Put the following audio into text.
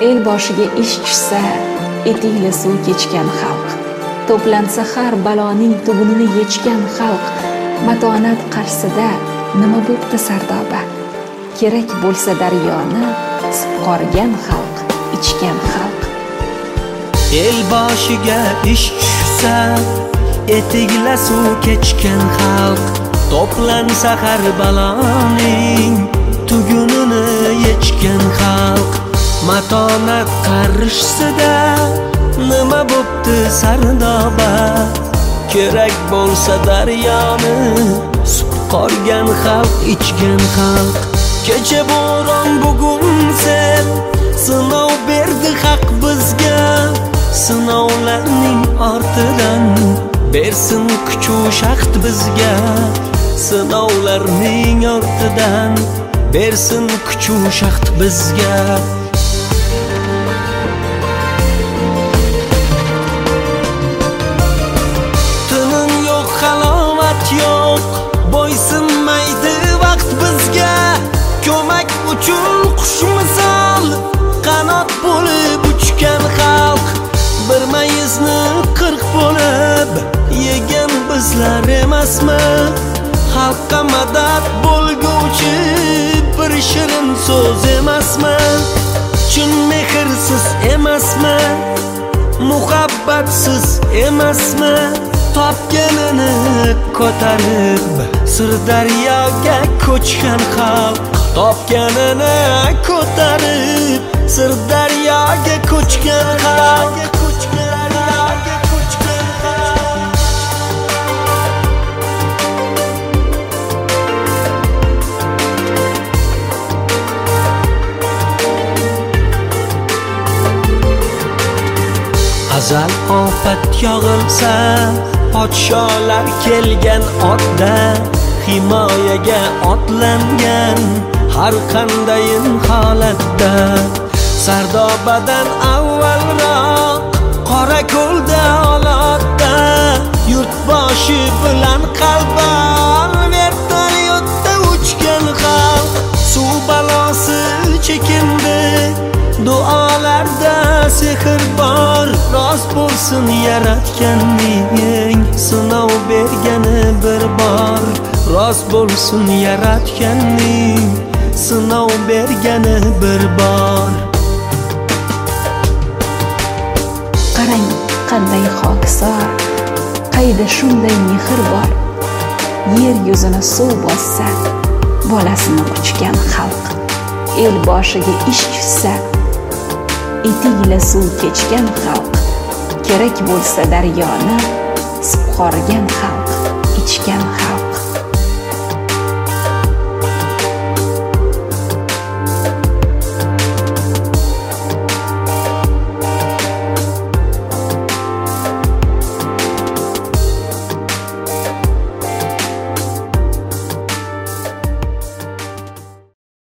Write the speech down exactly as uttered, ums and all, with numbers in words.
El boshiga ish tushsa, etikli suv kechgan xalq. To'plansa har baloning tugunini yechgan xalq. Matonat qarshisida nima bo'pti sardoba? Kerak bo'lsa daryoni sipqorgan xalq, ichgan xalq. El boshiga ish tushsa, etikli suv kechgan xalq. To'plansa har baloning tugunini yechgan xalq. Matonat qarshisida nima bo'pti sardoba? Kerak bo'lsa daryoni sipqorgan xalq, ichgan xalq. Kecha bo'ron, bugun sel, sinov berdi haq bizga. Sinovlarning ortidan bersin kuch-u shaxt bizga. Sinovlarning ortidan bersin kuch-u shaxt bizga. Tinim yo'q, halovat yo'q, bo'ysunmaydi vaqt bizga. Ko'mak uchun qush misol qanot bo'lib uchgan xalq. Bir mayizni qirq bo'lib yegan bizlar emasmi? Xalqqa madad bo'lguvchi bir shirin so'z emasmi? Chin mehrsiz emasmi? Muhabbatsiz emasmi? Topganini ko'tarib Sirdaryoga ko'chgan xalq. Topganini ko'tarib Sirdaryoga ko'chgan xalq. Azal ofat yog'ilsa, podsholar kelgan otda, himoyaga otlangan har qandayin holatda. Sardobadan avvalroq Qorako'lda olotda, yurtboshi bilan qalban vertolyotda uchgan xalq. Suv balosi chekindi, duolarda sehr bor. Rost bo'lsin yaratganning, sinov bergani bir bor. Rost bo'lsin yaratganning, sinov bergani bir bor. Qarang qanday xokisor, qayda shunday mehr bor. Yer yuzini suv bossa, bolasini quchgan xalq. El boshiga ish tushsa, etikli suv kechgan xalq. Kerak bo'lsa daryoni sipqorgan xalq, ichgan xalq.